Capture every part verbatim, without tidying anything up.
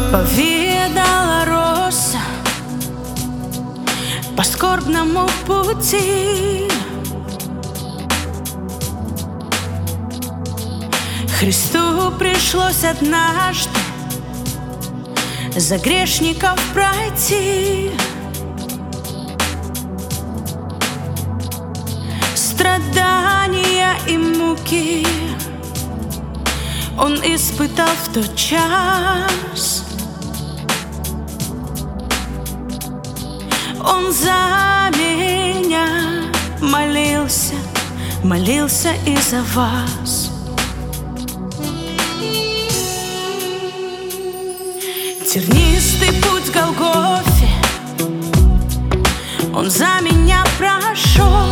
Поведала роса по скорбному пути. Христу пришлось однажды за грешников пройти. Страдания и муки Он испытал в тот час. Он за меня молился, молился и за вас. Тернистый путь к Голгофе Он за меня прошел.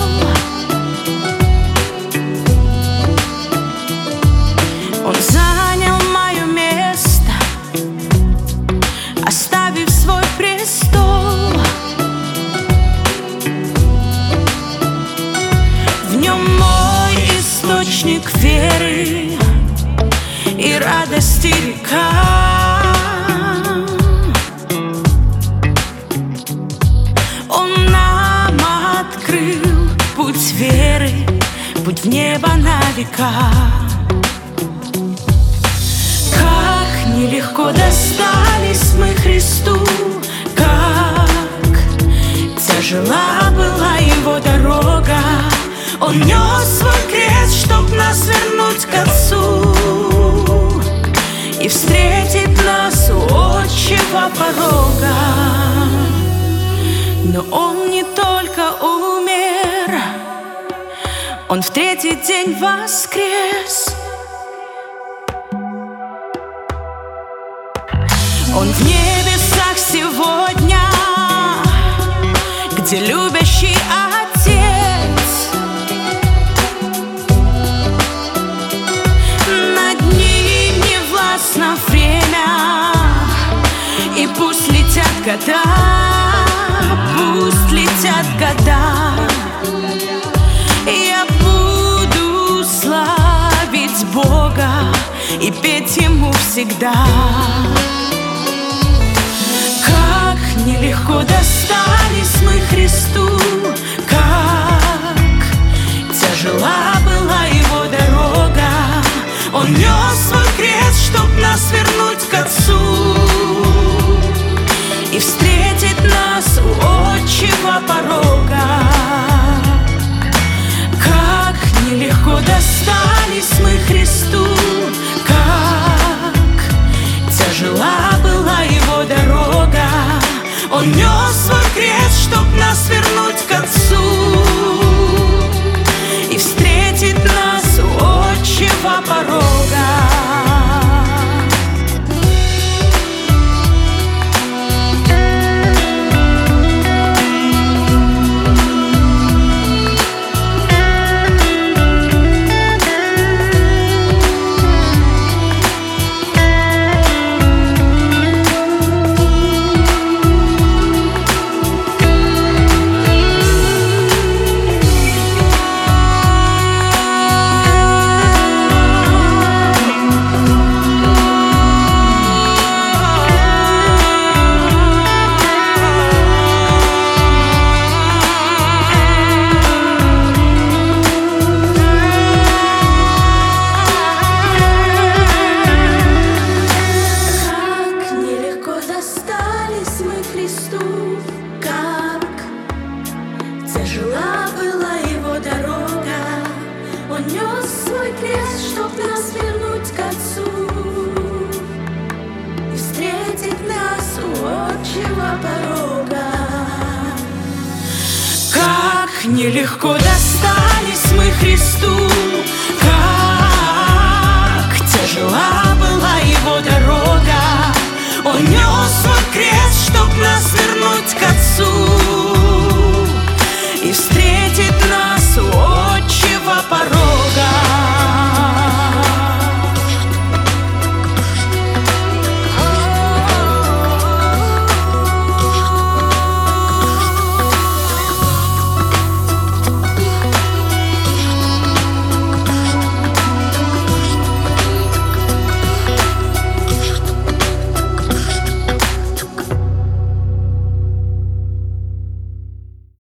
Он занял мое место, оставив свой престол. В нем мой источник веры и радости река. Он нам открыл путь веры, путь в небо на века. Как нелегко достались мы Христу, как тяжела была Его дорога. Он нес свой крест, чтоб нас вернуть к Отцу и встретить нас у отчего порога. Но Он не только умер, Он в третий день воскрес. Он в небесах сегодня, где любящий Отец. Над ним не властно время, и пусть летят года, пусть летят года. Я буду славить Бога и петь Ему всегда. Нелегко достались мы Христу, как тяжела была Его дорога. Он нес свой крест, чтоб нас вернуть к Отцу и встретить нас у отчего порога. Как нелегко достались мы Христу, как тяжела была Его дорога. Он нес свой крест, чтоб нас вернуть к Отцу и встретить нас у отчего порога. Тяжела была Его дорога. Он нес свой крест, чтоб нас вернуть к Отцу и встретить нас у отчего порога. Как нелегко достались мы Христу,